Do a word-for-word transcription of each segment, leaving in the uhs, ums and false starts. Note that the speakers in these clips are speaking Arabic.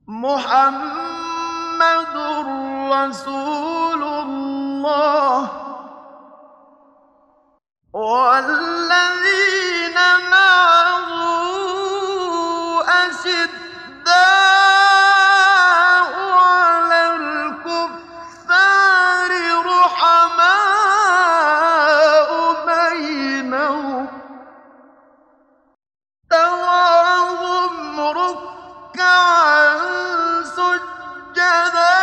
محمد رسول الله والذين معه أشداء على الكفار رحماء بينهم تراهم ركعا سجدا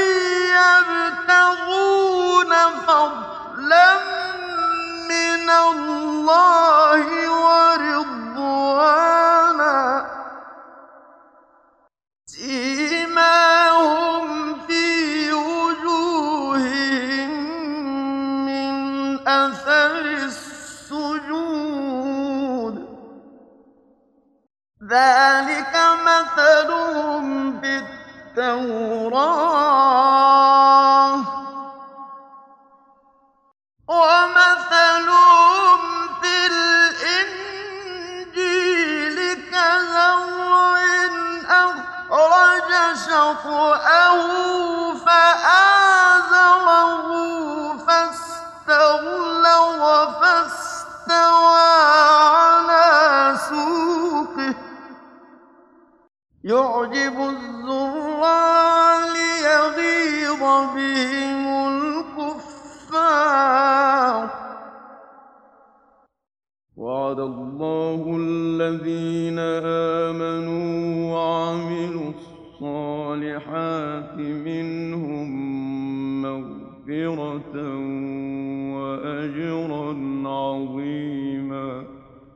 يبتغون فضلا من الله ورضوانا سيماهم في وجوههم من أثر السجود ذلك مثلهم في التوراة ومثلهم في الإنجيل كزرع أخرج شطأه فآزره فاستغلظ فاستوى على سوقه يعجب الزراع ليغيظ بهم الكفار وعد الله الذين آمنوا